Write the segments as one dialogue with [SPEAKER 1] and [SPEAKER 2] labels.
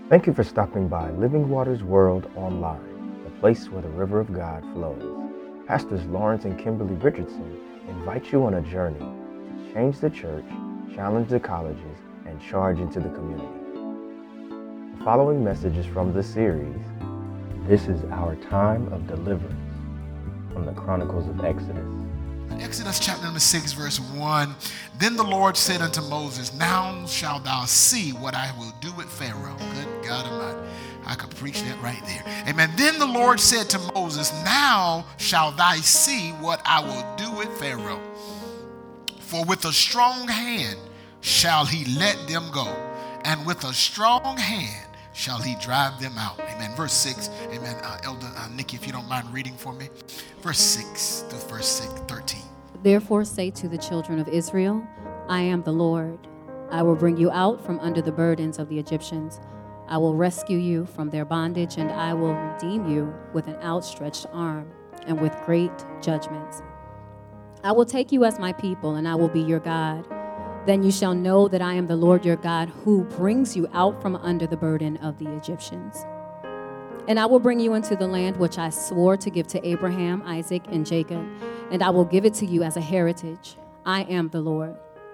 [SPEAKER 1] Thank you for stopping by Living Waters World Online, the place where the river of God flows. Pastors Lawrence and Kimberly Richardson invite you on a journey to change the church, challenge the colleges, and charge into the community. The following message is from the series, This is Our Time of Deliverance, from the Chronicles of Exodus.
[SPEAKER 2] Exodus chapter number 6, verse 1. Then the Lord said unto Moses, Now shalt thou see what I will do with Pharaoh. Good God Almighty. I could preach that right there. Amen. Then the Lord said to Moses, Now shalt thou see what I will do with Pharaoh. For with a strong hand shall he let them go, and with a strong hand shall he drive them out. Amen. Verse 6. Amen. Elder Nikki, if you don't mind reading for me. Verse 6 to verse 13.
[SPEAKER 3] Therefore say to the children of Israel, I am the Lord. I will bring you out from under the burdens of the Egyptians. I will rescue you from their bondage, and I will redeem you with an outstretched arm and with great judgments. I will take you as my people, and I will be your God. Then you shall know that I am the Lord your God, who brings you out from under the burden of the Egyptians. And I will bring you into the land which I swore to give to Abraham, Isaac, and Jacob, and I will give it to you as a heritage. I am the Lord.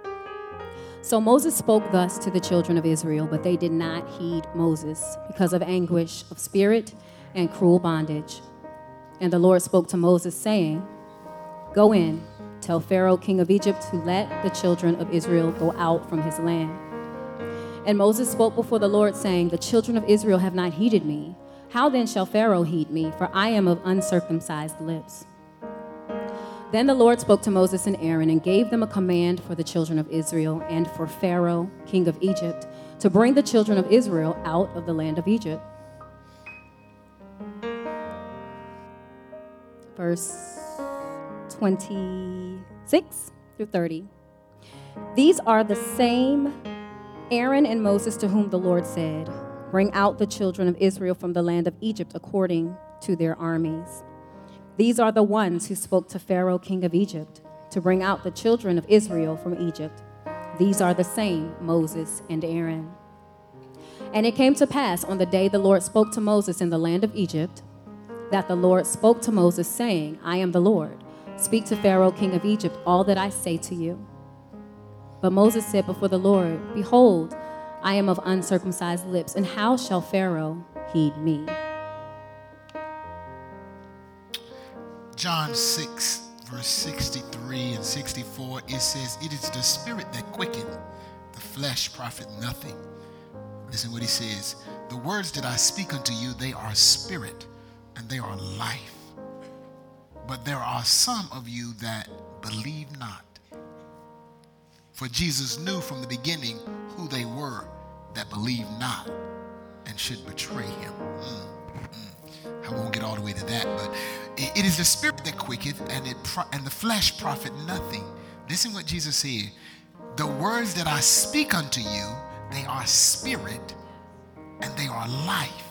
[SPEAKER 3] So Moses spoke thus to the children of Israel, but they did not heed Moses because of anguish of spirit and cruel bondage. And the Lord spoke to Moses, saying, Go in, tell Pharaoh, king of Egypt, to let the children of Israel go out from his land. And Moses spoke before the Lord, saying, The children of Israel have not heeded me. How then shall Pharaoh heed me? For I am of uncircumcised lips. Then the Lord spoke to Moses and Aaron and gave them a command for the children of Israel and for Pharaoh, king of Egypt, to bring the children of Israel out of the land of Egypt. Verse 26 through 30. These are the same Aaron and Moses to whom the Lord said, Bring out the children of Israel from the land of Egypt according to their armies. These are the ones who spoke to Pharaoh, king of Egypt, to bring out the children of Israel from Egypt. These are the same Moses and Aaron. And it came to pass on the day the Lord spoke to Moses in the land of Egypt, that the Lord spoke to Moses, saying, I am the Lord. Speak to Pharaoh, king of Egypt, all that I say to you. But Moses said before the Lord, Behold, I am of uncircumcised lips, and how shall Pharaoh heed me?
[SPEAKER 2] John 6, verse 63 and 64, it says, It is the spirit that quickeneth, the flesh profit nothing. Listen what he says. The words that I speak unto you, they are spirit, and they are life. But there are some of you that believe not. For Jesus knew from the beginning who they were that believed not and should betray him. I won't get all the way to that, but it is the spirit that quicketh, and the flesh profit nothing. Listen what Jesus said. The words that I speak unto you, they are spirit, and they are life.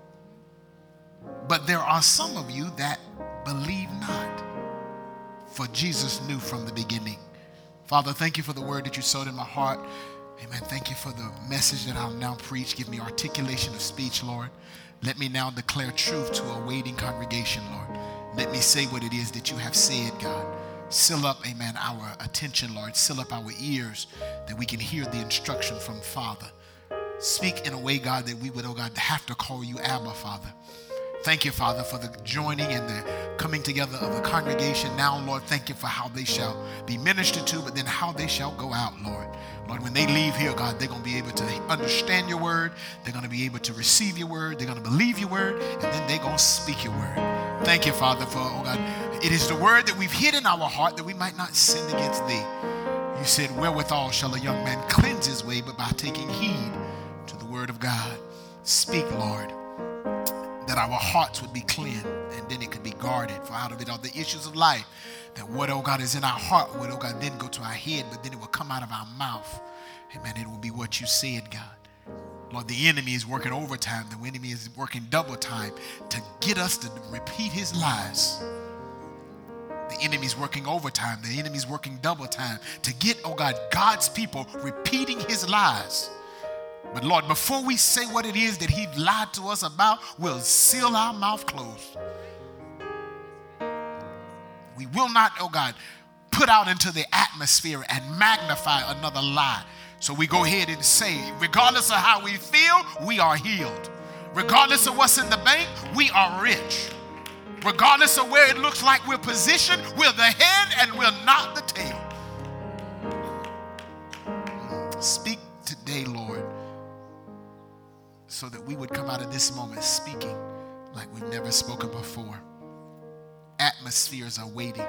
[SPEAKER 2] But there are some of you that believe not. For Jesus knew from the beginning. Father, thank you for the word that you sowed in my heart. Amen. Thank you for the message that I'll now preach. Give me articulation of speech, Lord. Let me now declare truth to a waiting congregation, Lord. Let me say what it is that you have said, God. Seal up, amen, our attention, Lord. Seal up our ears that we can hear the instruction from Father. Speak in a way, God, that we would, oh God, have to call you Abba, Father. Thank you, Father, for the joining and the coming together of the congregation. Now, Lord, thank you for how they shall be ministered to, but then how they shall go out, Lord. Lord, when they leave here, God, they're going to be able to understand your word. They're going to be able to receive your word. They're going to believe your word, and then they're going to speak your word. Thank you, Father, for, oh God, it is the word that we've hid in our heart that we might not sin against thee. You said, wherewithal shall a young man cleanse his way, but by taking heed to the word of God. Speak, Lord, that our hearts would be cleansed, and then it could be guarded. For out of it are the issues of life. That what, oh God, is in our heart would, oh God, then go to our head, but then it will come out of our mouth. Amen. It will be what you said, God. Lord, the enemy is working overtime. The enemy is working double time to get us to repeat his lies. The enemy's working overtime. The enemy's working double time to get, oh God, God's people repeating his lies. But Lord, before we say what it is that he lied to us about, we'll seal our mouth closed. We will not, oh God, put out into the atmosphere and magnify another lie. So we go ahead and say, regardless of how we feel, we are healed. Regardless of what's in the bank, we are rich. Regardless of where it looks like we're positioned, we're the head and we're not the tail. Speak today, Lord, so that we would come out of this moment speaking like we've never spoken before. Atmospheres are waiting.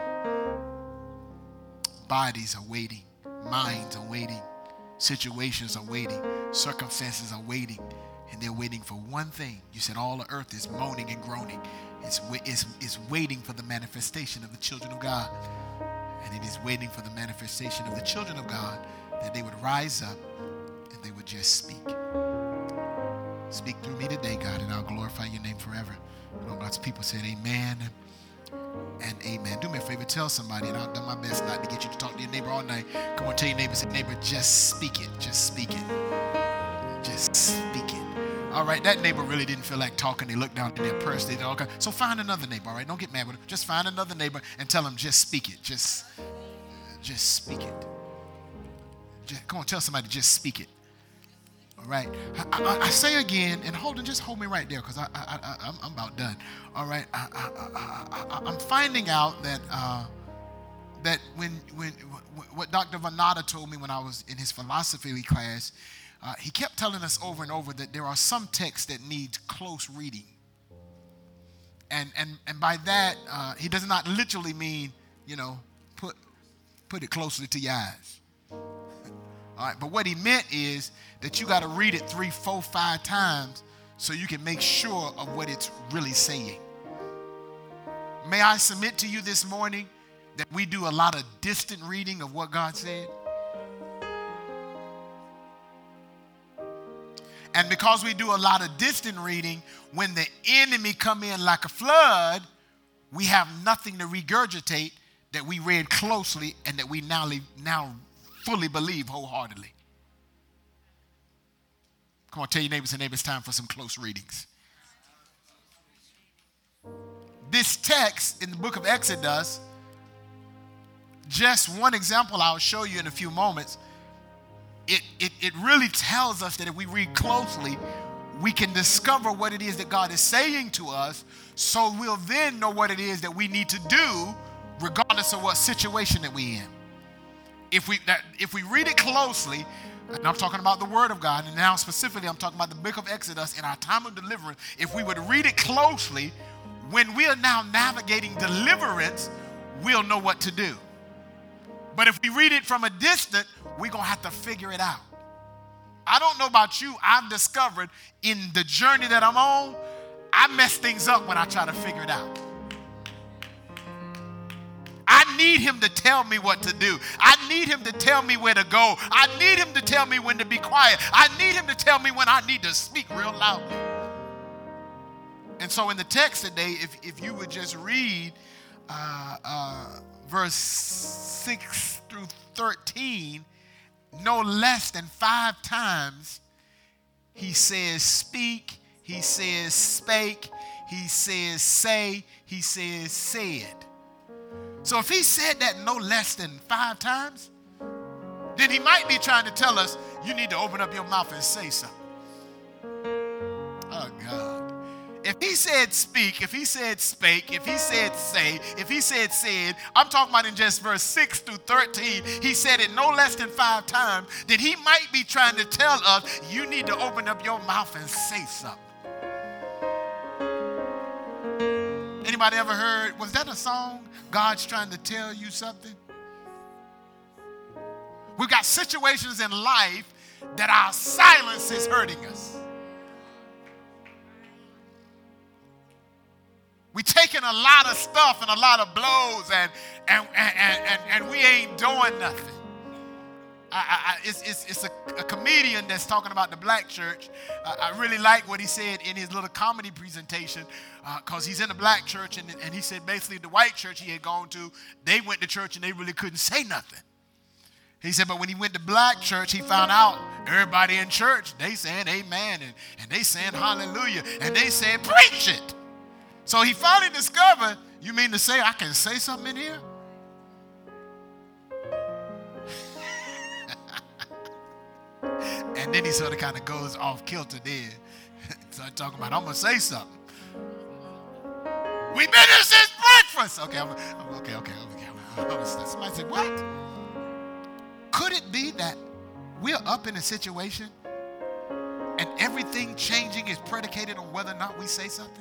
[SPEAKER 2] Bodies are waiting. Minds are waiting. Situations are waiting. Circumstances are waiting. And they're waiting for one thing. You said all the earth is moaning and groaning. It's waiting for the manifestation of the children of God. And it is waiting for the manifestation of the children of God that they would rise up and they would just speak. Speak through me today, God, and I'll glorify your name forever. And all God's people said amen and amen. Do me a favor, tell somebody, and I'll do my best not to get you to talk to your neighbor all night. Come on, tell your neighbor, say, neighbor, just speak it. Just speak it. Just speak it. All right, that neighbor really didn't feel like talking. They looked down at their purse. They did all kinds. So find another neighbor, all right? Don't get mad with them. Just find another neighbor and tell them, just speak it. Just speak it. Come on, tell somebody, just speak it. All right. I say again, and just hold me right there because I'm about done. All right. I'm finding out that when what Dr. Vanada told me when I was in his philosophy class, he kept telling us over and over that there are some texts that need close reading. And by that, he does not literally mean, put it closely to your eyes. All right, but what he meant is that you got to read it 3, 4, 5 times so you can make sure of what it's really saying. May I submit to you this morning that we do a lot of distant reading of what God said? And because we do a lot of distant reading, when the enemy come in like a flood, we have nothing to regurgitate that we read closely and that we now fully believe wholeheartedly. Come on, tell your neighbors and neighbors, time for some close readings. This text in the book of Exodus, just one example I'll show you in a few moments. It really tells us that if we read closely, we can discover what it is that God is saying to us, so we'll then know what it is that we need to do regardless of what situation that we're in. If we read it closely, and I'm talking about the Word of God, and now specifically I'm talking about the book of Exodus in our time of deliverance, if we would read it closely, when we are now navigating deliverance, we'll know what to do. But if we read it from a distance, we're going to have to figure it out. I don't know about you, I've discovered in the journey that I'm on, I mess things up when I try to figure it out. I need him to tell me what to do. I need him to tell me where to go. I need him to tell me when to be quiet. I need him to tell me when I need to speak real loudly. And so in the text today, if you would just read verse 6 through 13, no less than 5 times he says speak, he says spake, he says say, he says said. So if he said that no less than 5 times, then he might be trying to tell us, you need to open up your mouth and say something. Oh, God. If he said speak, if he said spake, if he said say, if he said said, I'm talking about in just verse 6 through 13, he said it no less than 5 times, then he might be trying to tell us, you need to open up your mouth and say something. Anybody ever heard, was that a song, God's trying to tell you something? We've got situations in life that our silence is hurting us. We're taking a lot of stuff and a lot of blows and we ain't doing nothing. It's a comedian that's talking about the black church. I really like what he said in his little comedy presentation because he's in a black church and he said basically the white church he had gone to, they went to church and they really couldn't say nothing. He said, but when he went to black church, he found out everybody in church, they saying amen, and they saying hallelujah, and they saying preach it. So he finally discovered, you mean to say I can say something in here? And then he sort of kind of goes off kilter there. So I'm talking about, I'm going to say something. We've been here since breakfast. Okay. Somebody said, what? Could it be that we're up in a situation and everything changing is predicated on whether or not we say something?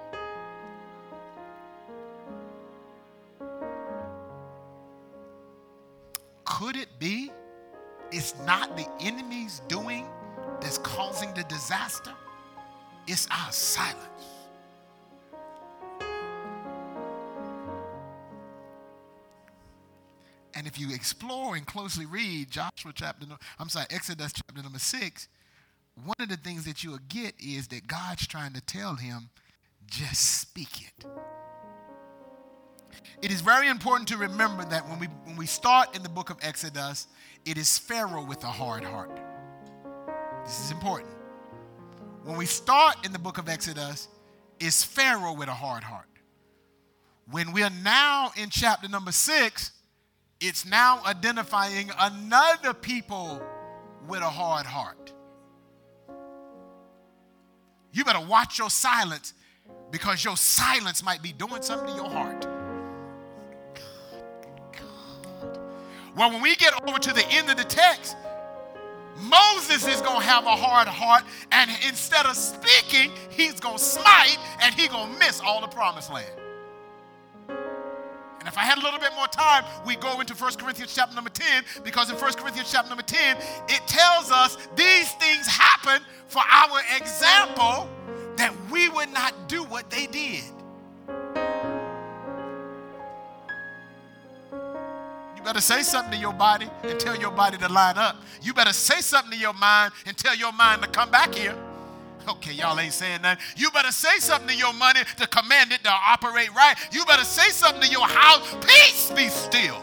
[SPEAKER 2] Could it be it's not the enemy's doing that's causing the disaster? It's our silence. And if you explore and closely read Exodus chapter number 6, one of the things that you'll get is that God's trying to tell him, just speak it. It is very important to remember that when we start in the book of Exodus, it is Pharaoh with a hard heart. This is important. When we start in the book of Exodus, it's Pharaoh with a hard heart. When we are now in chapter number 6, it's now identifying another people with a hard heart. You better watch your silence, because your silence might be doing something to your heart. God. Well, when we get over to the end of the text, Moses is going to have a hard heart, and instead of speaking, he's going to smite, and he's going to miss all the promised land. And if I had a little bit more time, we go into 1 Corinthians chapter number 10, because in 1 Corinthians chapter number 10, it tells us these things happen for our example, that we would not do what they did. You better say something to your body and tell your body to line up. You better say something to your mind and tell your mind to come back here. Okay, y'all ain't saying nothing. You better say something to your money to command it to operate right. You better say something to your house. Peace, be still.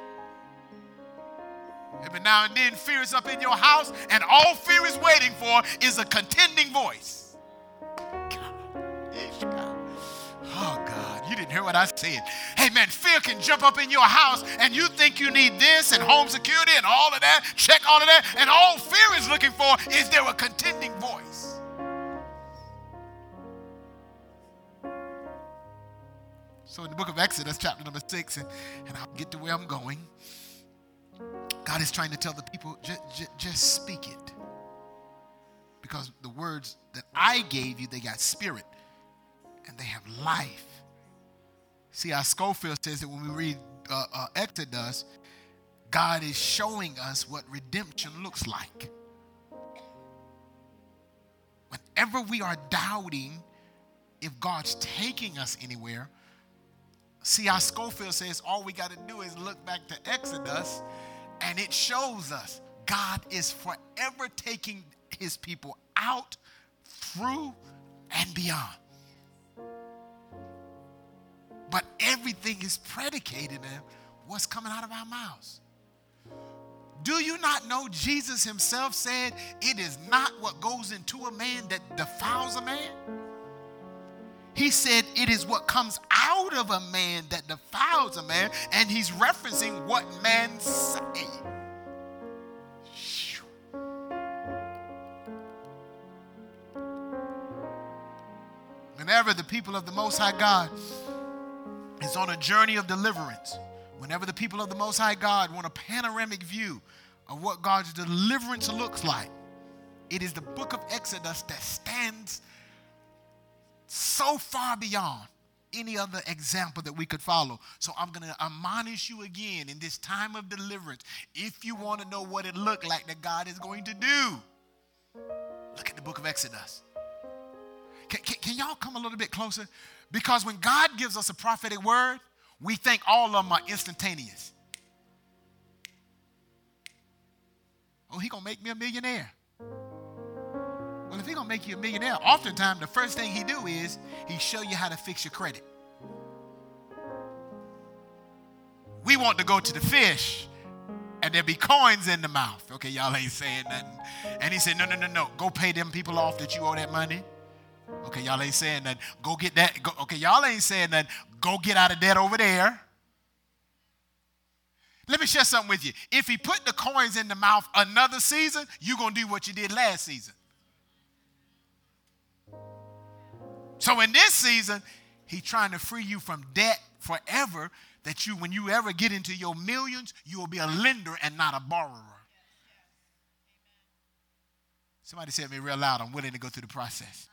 [SPEAKER 2] Every now and then, fear is up in your house, and all fear is waiting for is a contending voice. Oh, God, you didn't hear what I said. Hey, man, fear can jump up in your house, and you think you need this and home security and all of that, check all of that, and all fear is looking for is there a contending voice. So in the book of Exodus, chapter number 6, and I'll get to where I'm going, God is trying to tell the people, just speak it. Because the words that I gave you, they got spirit, and they have life. See, our Schofield says that when we read Exodus, God is showing us what redemption looks like. Whenever we are doubting if God's taking us anywhere, see, our Schofield says all we got to do is look back to Exodus, and it shows us God is forever taking his people out, through, and beyond. But everything is predicated on what's coming out of our mouths. Do you not know Jesus himself said, it is not what goes into a man that defiles a man? He said it is what comes out of a man that defiles a man, and he's referencing what man say. Whenever the people of the Most High God is on a journey of deliverance, whenever the people of the Most High God want a panoramic view of what God's deliverance looks like, it is the book of Exodus that stands so far beyond any other example that we could follow. So I'm going to admonish you again in this time of deliverance. If you want to know what it looked like that God is going to do, look at the book of Exodus. Can y'all come a little bit closer? Because when God gives us a prophetic word, we think all of them are instantaneous. Oh, he going to make me a millionaire. Well, if he's going to make you a millionaire, oftentimes the first thing he do is he show you how to fix your credit. We want to go to the fish and there'll be coins in the mouth. Okay, y'all ain't saying nothing. And he said, no. Go pay them people off that you owe that money. Okay, y'all ain't saying that. Go get that. Okay, y'all ain't saying that. Go get out of debt over there. Let me share something with you. If he put the coins in the mouth another season, you're going to do what you did last season. So in this season, he's trying to free you from debt forever, that you, when you ever get into your millions, you will be a lender and not a borrower. Somebody said to me real loud, I'm willing to go through the process.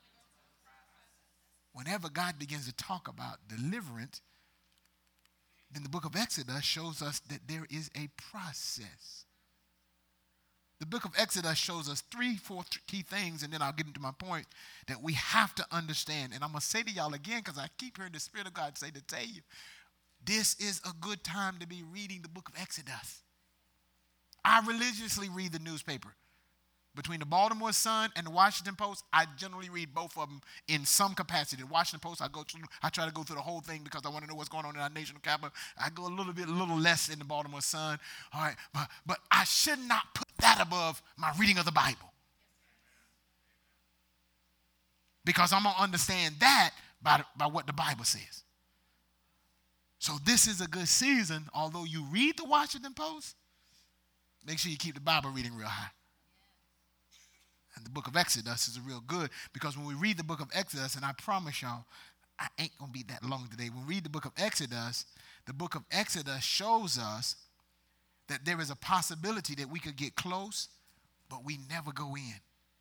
[SPEAKER 2] Whenever God begins to talk about deliverance, then the book of Exodus shows us that there is a process. The book of Exodus shows us 4 key things, and then I'll get into my point, that we have to understand. And I'm going to say to y'all again, because I keep hearing the Spirit of God say to tell you, this is a good time to be reading the book of Exodus. I religiously read the newspaper. Between the Baltimore Sun and the Washington Post, I generally read both of them in some capacity. The Washington Post, I try to go through the whole thing because I want to know what's going on in our national capital. I go a little less in the Baltimore Sun. All right, but I should not put that above my reading of the Bible, because I'm going to understand that by what the Bible says. So this is a good season. Although you read the Washington Post, make sure you keep the Bible reading real high. And the book of Exodus is real good, because when we read the book of Exodus, and I promise y'all, I ain't going to be that long today. When we read the book of Exodus shows us that there is a possibility that we could get close, but we never go in.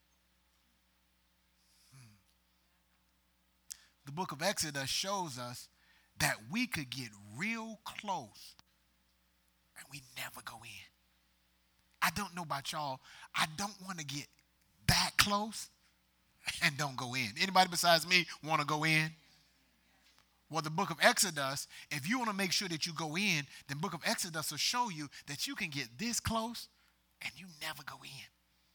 [SPEAKER 2] The book of Exodus shows us that we could get real close, and we never go in. I don't know about y'all. I don't want to get that close and don't go in. Anybody besides me want to go in? Well, the book of Exodus, if you want to make sure that you go in, then book of Exodus will show you that you can get this close and you never go in.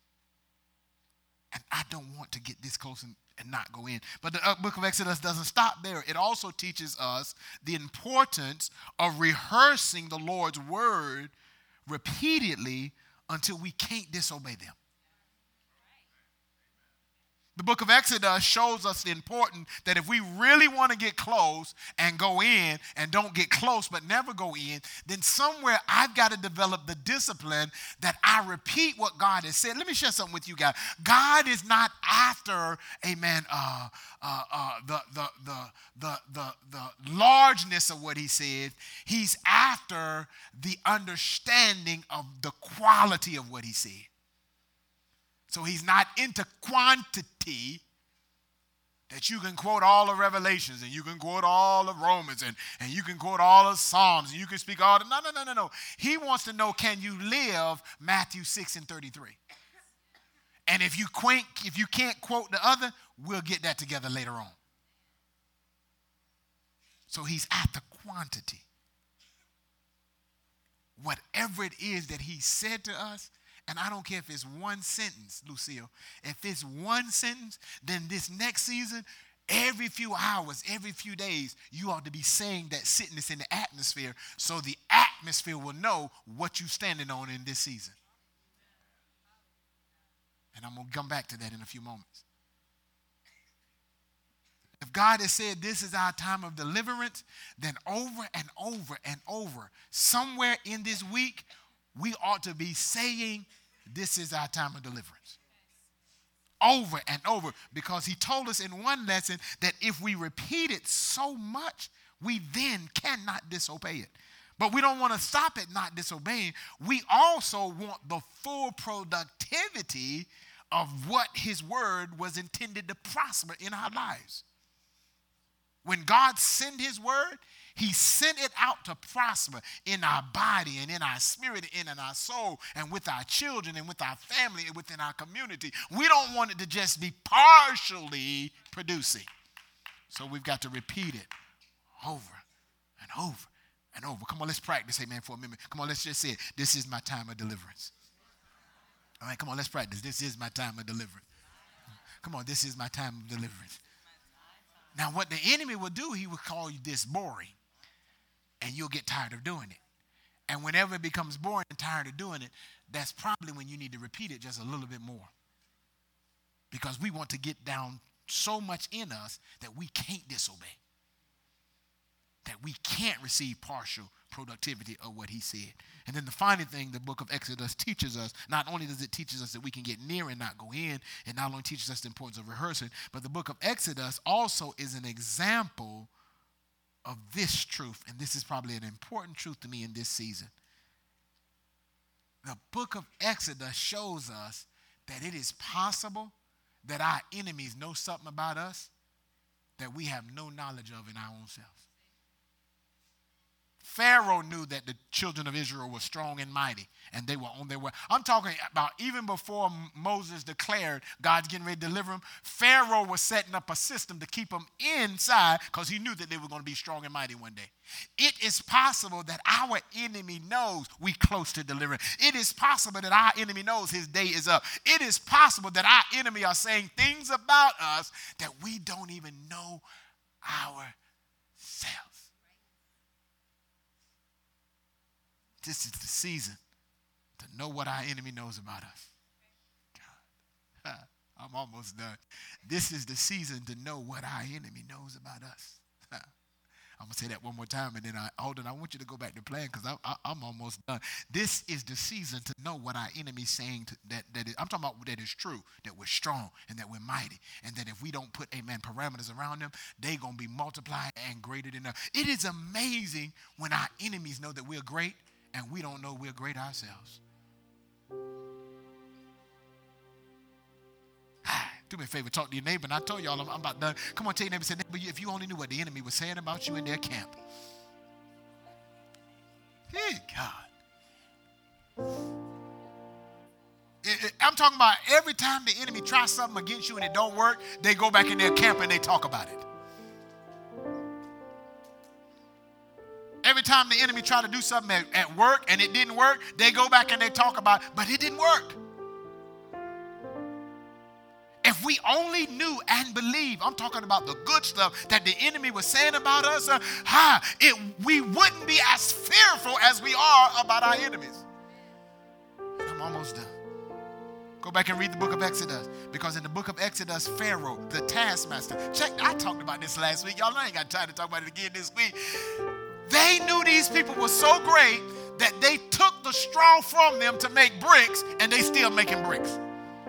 [SPEAKER 2] And I don't want to get this close and not go in. But the book of Exodus doesn't stop there. It also teaches us the importance of rehearsing the Lord's word repeatedly until we can't disobey them. The book of Exodus shows us the importance that if we really want to get close and go in and don't get close but never go in, then somewhere I've got to develop the discipline that I repeat what God has said. Let me share something with you guys. God is not after, amen, the largeness of what he said. He's after the understanding of the quality of what he said. So he's not into quantity, that you can quote all of Revelations and you can quote all of Romans and you can quote all of Psalms and you can speak all the, no. He wants to know, can you live Matthew 6:33? And if you can't quote the other, we'll get that together later on. So he's after quantity. Whatever it is that he said to us, and I don't care if it's one sentence, Lucille. If it's one sentence, then this next season, every few hours, every few days, you ought to be saying that sentence in the atmosphere, so the atmosphere will know what you're standing on in this season. And I'm going to come back to that in a few moments. If God has said this is our time of deliverance, then over and over and over, somewhere in this week, we ought to be saying, this is our time of deliverance. Over and over, because he told us in one lesson that if we repeat it so much, we then cannot disobey it. But we don't want to stop at not disobeying. We also want the full productivity of what his word was intended to prosper in our lives. When God sent his word, he sent it out to prosper in our body and in our spirit and in our soul and with our children and with our family and within our community. We don't want it to just be partially producing. So we've got to repeat it over and over and over. Come on, let's practice, amen, for a minute. Come on, let's just say it. This is my time of deliverance. All right, come on, let's practice. This is my time of deliverance. Come on, this is my time of deliverance. Now, what the enemy will do, he will call you this boring, and you'll get tired of doing it. And whenever it becomes boring and tired of doing it, that's probably when you need to repeat it just a little bit more. Because we want to get down so much in us that we can't disobey. That we can't receive partial productivity of what he said. And then the final thing the book of Exodus teaches us, not only does it teach us that we can get near and not go in, and not only teaches us the importance of rehearsing, but the book of Exodus also is an example of this truth. And this is probably an important truth to me in this season. The book of Exodus shows us that it is possible that our enemies know something about us that we have no knowledge of in our own selves. Pharaoh knew that the children of Israel were strong and mighty, and they were on their way. I'm talking about even before Moses declared God's getting ready to deliver them, Pharaoh was setting up a system to keep them inside because he knew that they were going to be strong and mighty one day. It is possible that our enemy knows we close to deliverance. It is possible that our enemy knows his day is up. It is possible that our enemy are saying things about us that we don't even know ourselves. This is the season to know what our enemy knows about us. God, I'm almost done. This is the season to know what our enemy knows about us. I'm going to say that one more time, and then I want you to go back to playing because I'm almost done. This is the season to know what our enemy's saying I'm talking about that is true, that we're strong and that we're mighty, and that if we don't put, parameters around them, they're going to be multiplied and greater than us. It is amazing when our enemies know that we're great, and we don't know we're great ourselves. Do me a favor, talk to your neighbor. And I told y'all I'm about done. Come on, tell your neighbor, say, neighbor, if you only knew what the enemy was saying about you in their camp. Hey, God. I'm talking about every time the enemy tries something against you and it don't work, they go back in their camp and they talk about it. Every time the enemy tried to do something at work and it didn't work, they go back and they talk about it, but it didn't work. If we only knew and believed, I'm talking about the good stuff that the enemy was saying about us, we wouldn't be as fearful as we are about our enemies. I'm almost done. Go back and read the book of Exodus, because in the book of Exodus, Pharaoh, the taskmaster, I talked about this last week. Y'all, I ain't got time to talk about it again this week. They knew these people were so great that they took the straw from them to make bricks, and they still making bricks.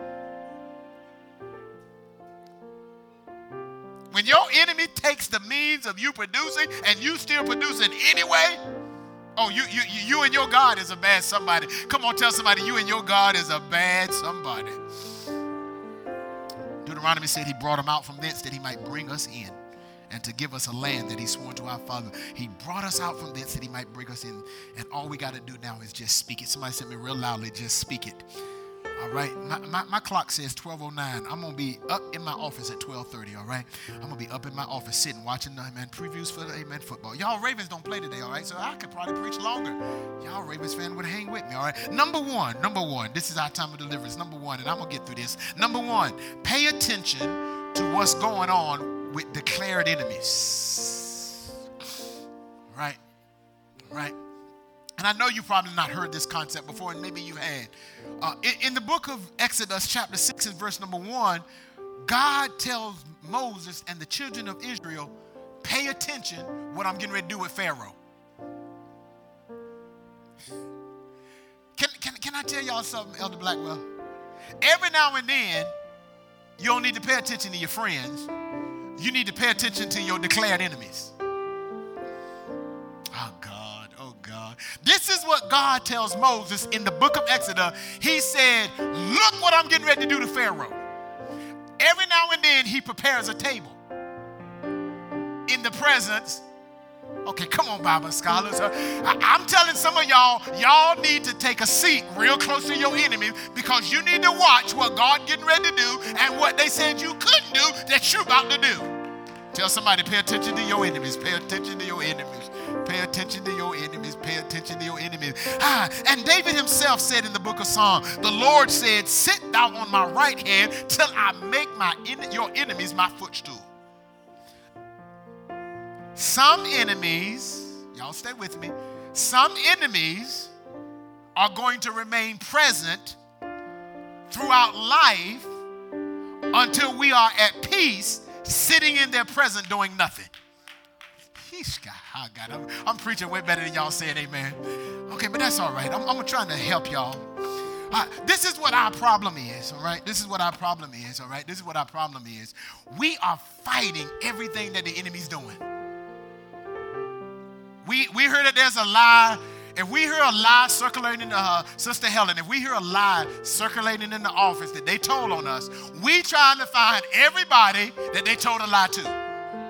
[SPEAKER 2] When your enemy takes the means of you producing and you still producing anyway, you and your God is a bad somebody. Come on, tell somebody you and your God is a bad somebody. Deuteronomy said he brought them out from thence that he might bring us in, and to give us a land that he swore to our father. He brought us out from thence that he might bring us in. And all we got to do now is just speak it. Somebody said me real loudly, just speak it. All right? My clock says 12:09. I'm going to be up in my office at 12:30, all right? I'm going to be up in my office sitting, watching previews for the football. Y'all Ravens don't play today, all right? So I could probably preach longer. Y'all Ravens fan would hang with me, all right? Number one. This is our time of deliverance. Number one, and I'm going to get through this. Number one, pay attention to what's going on with declared enemies. Right? And I know you probably not heard this concept before, and maybe you had. In the book of Exodus, chapter 6 and verse number 1, God tells Moses and the children of Israel, pay attention what I'm getting ready to do with Pharaoh. Can I tell y'all something, Elder Blackwell? Every now and then, you don't need to pay attention to your friends. You need to pay attention to your declared enemies. Oh, God. This is what God tells Moses in the book of Exodus. He said, look what I'm getting ready to do to Pharaoh. Every now and then, he prepares a table in the presence. Okay, come on, Bible scholars. I'm telling some of y'all need to take a seat real close to your enemy, because you need to watch what God getting ready to do and what they said you couldn't do that you're about to do. Tell somebody, pay attention to your enemies. Pay attention to your enemies. Pay attention to your enemies. Pay attention to your enemies. And David himself said in the book of Psalms, the Lord said, sit thou on my right hand till I make your enemies my footstool. Some enemies, y'all stay with me, some enemies are going to remain present throughout life until we are at peace, sitting in their presence doing nothing. I'm preaching way better than y'all saying amen. Okay, but that's all right. I'm trying to help y'all. This is what our problem is, all right? This is what our problem is, all right? This is what our problem is. We are fighting everything that the enemy's doing. We heard that there's a lie. If we hear a lie circulating, Sister Helen, if we hear a lie circulating in the office that they told on us, we trying to find everybody that they told a lie to.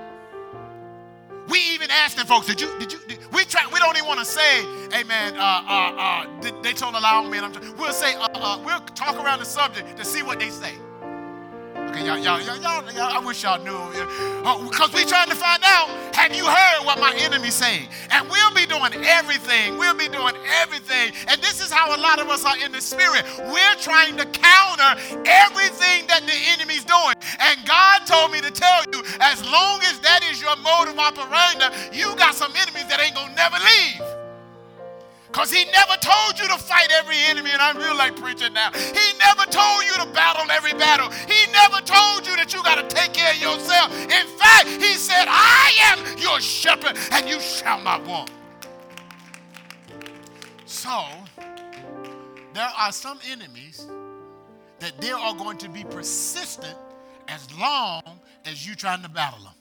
[SPEAKER 2] We even asking folks, we don't even want to say, amen, they told a lie on me. We'll say, we'll talk around the subject to see what they say. Okay, y'all, I wish y'all knew. Because we trying to find out, have you heard what my enemy's saying? And we'll be doing everything. And this is how a lot of us are in the spirit. We're trying to counter everything that the enemy's doing. And God told me to tell you, as long as that is your mode of operandi, you got some enemies that ain't going to never leave. Because he never told you to fight every enemy, and I feel like preaching now. He never told you to battle every battle. He never told you that you got to take care of yourself. In fact, he said, I am your shepherd, and you shall not want. So, there are some enemies that they are going to be persistent as long as you trying to battle them.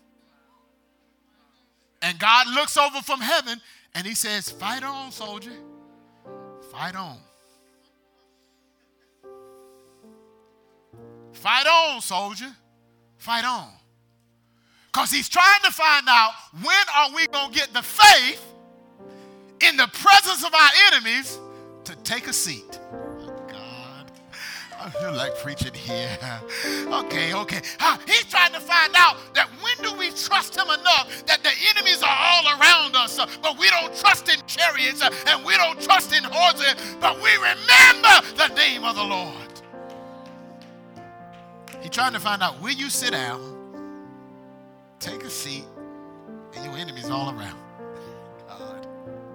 [SPEAKER 2] And God looks over from heaven, and he says, fight on, soldier. Fight on. Fight on, soldier. Fight on. Because he's trying to find out, when are we going to get the faith in the presence of our enemies to take a seat? I feel like preaching here. Okay. He's trying to find out that when do we trust him enough that the enemies are all around us, but we don't trust in chariots and we don't trust in horses, but we remember the name of the Lord. He's trying to find out, will you sit down, take a seat, and your enemies all around? God.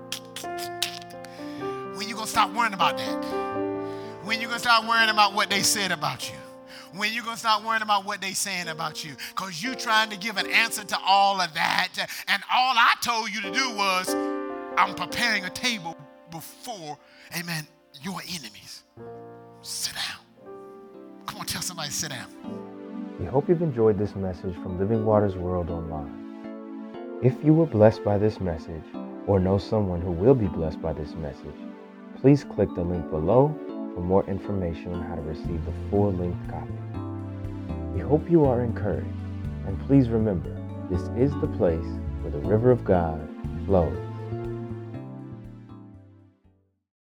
[SPEAKER 2] When you going to stop worrying about that? When you going to start worrying about what they said about you? When you going to start worrying about what they saying about you? Because you trying to give an answer to all of that. And all I told you to do was, I'm preparing a table before, amen, your enemies. Sit down. Come on, tell somebody, sit down.
[SPEAKER 1] We hope you've enjoyed this message from Living Waters World Online. If you were blessed by this message, or know someone who will be blessed by this message, please click the link below for more information on how to receive the full-length copy. We hope you are encouraged, and please remember, this is the place where the river of God flows.